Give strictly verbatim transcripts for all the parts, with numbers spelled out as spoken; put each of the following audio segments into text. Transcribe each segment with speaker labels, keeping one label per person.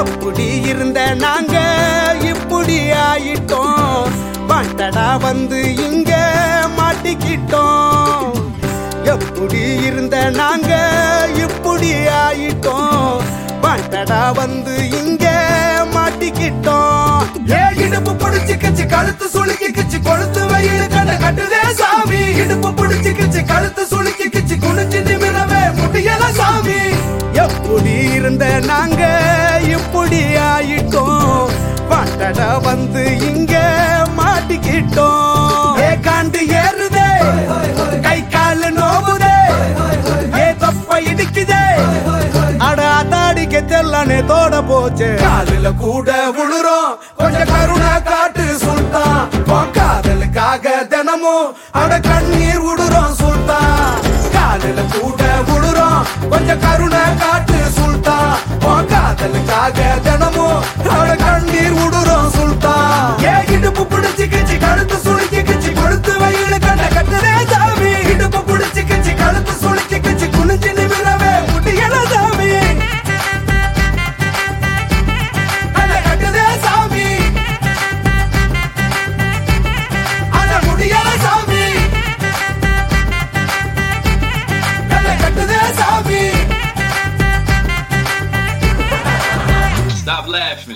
Speaker 1: எப்படி இருந்த நாங்க இப்படி ஆயிட்டோம், பாட்டடா வந்து இங்க மாட்டிக்கிட்டோம். எப்படி இருந்த நாங்க இப்படி ஆயிட்டோம், பாட்டடா வந்து இங்க மாட்டிக்கிட்டோம்.
Speaker 2: ஏ இடுப்பு பிடிச்சு கிச்சு கழுத்து சுளுக்கி கிச்சு கொழுத்து வயிறு கண்ண கட்டுதே சாமி. இடுப்பு பிடிச்சு கிச்சு கழுத்து சுளுக்கி கிச்சு குனிஞ்சு நிமிரவே முடியல சாமி.
Speaker 1: எப்படி இருந்த நாங்க இப்படி ஆயிட்டோம், பாட்டடா வந்து இங்க மாட்டிக்கிட்டோம்.
Speaker 2: ஏ காண்டு ஏறுதே, கை காலு நோவுதே, ஏ தொப்ப இடிக்குதே,
Speaker 1: அட அதாடிக்க தெல்லானே தோட போச்சு.
Speaker 2: காலில கூட விழுறோம் கொஞ்சம் கருணை காட்டு சுல்தான். உன் காதலுக்காக தினமும் அட கண்ணீர் விடுறோம் சுல்தான். காலில கூட விழுறோம் கொஞ்சம் கருணை காட்டு சுல்தான். உன் காதலுக்காக தினமும் அட கண்ணீர் விடுறோம் சுல்தான். ஏ இடுப்பு பிடிச்சு கிச்சு கழுத்து சுளுக்கி கிச்சு கொழுத்து வயிறு கண்ண கட்டுதே சாமி. இடுப்பு பிடிச்சு கிச்சு கழுத்து சுளுக்கி கிச்சு குனிஞ்சு நிமிரவே முடியல சாமி. கண்ண கட்டுதே சாமி, அட முடியல சாமி. கண்ண கட்டுதே சாமி.
Speaker 3: Stop laughing.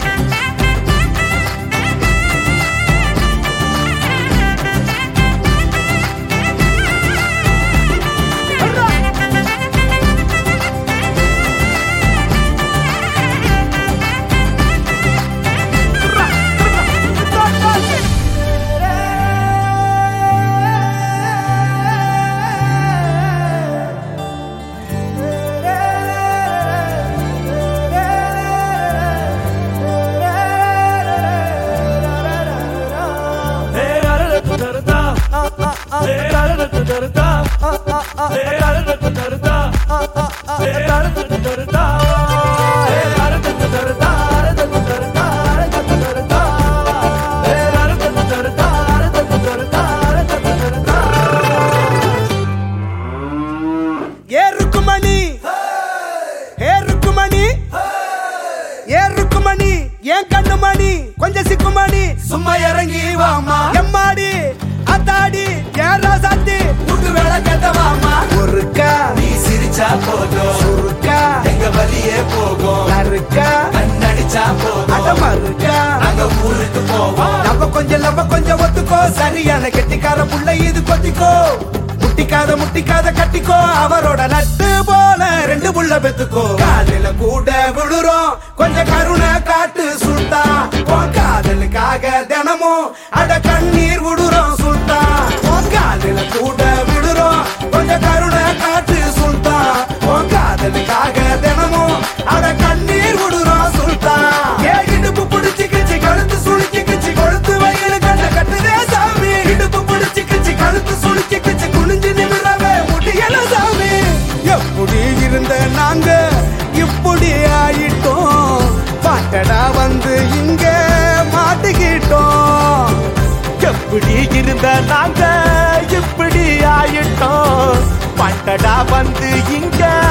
Speaker 1: ஏறுக்குமணி ஏறுக்குமணி ஏறுக்குமணி ஏன் கண்ணுமணி கொஞ்சம் சிக்குமணி.
Speaker 2: சும்மா இறங்கி வாமா
Speaker 1: எம்மாடி அத்தாடி ஏன் ராசாத்தி
Speaker 2: புது வேலை கேட்டவாமா.
Speaker 1: ஒருக்கா
Speaker 2: நீ சிரிச்சா போதும்
Speaker 1: சுருக்கா
Speaker 2: எங்க வழியே போகும்.
Speaker 1: நறுக்கா
Speaker 2: கண்ணடிச்சா போதும்
Speaker 1: அடமருக்கா
Speaker 2: நாங்க ஊருக்கு போவோம்.
Speaker 1: நம்ம கொஞ்சம் நம்ம கொஞ்சம் ஒத்துக்கோ, சரியான கெட்டிக்கார புள்ள இது கொத்திக்கோ. முட்டிக்காத முட்டிக்காத கட்டிக்கோ, அவரோட நட்டு போல ரெண்டு புள்ள பெத்துக்கோ.
Speaker 2: காலில கூட விழுறோம் கொஞ்சம் கருணை காட்டு சுல்தா. உன் காதலுக்காக தினமும் அட கண்ணீர் விடுறோம் சுல்தா. உன் காலில கூட விழுறோம் கொஞ்சம் கருணை காட்டு சுல்தா. உன் காதலுக்காக தினமும் அட கண்ணீர் விடுறோம் சுல்தா. ஏ இடுப்பு பிடிச்சு கிச்சு கழுத்து சுளுக்கி கிச்சு கொழுத்து வயிறு கண்ண கட்டுதே சாமி. இடுப்பு பிடிச்சு கிச்சு கழுத்து சுளுக்கி கிச்சு குனிஞ்சு நிமிரவே முடியல சாமி.
Speaker 1: எப்படி இருந்த நாங்க இப்படி ஆயிட்டோம், பாட்டடா வந்து இங்க மாட்டிக்கிட்டோம். எப்படி இருந்த நாங்க இப்படி ஆயிட்டோம், பாட்டடா வந்து இங்க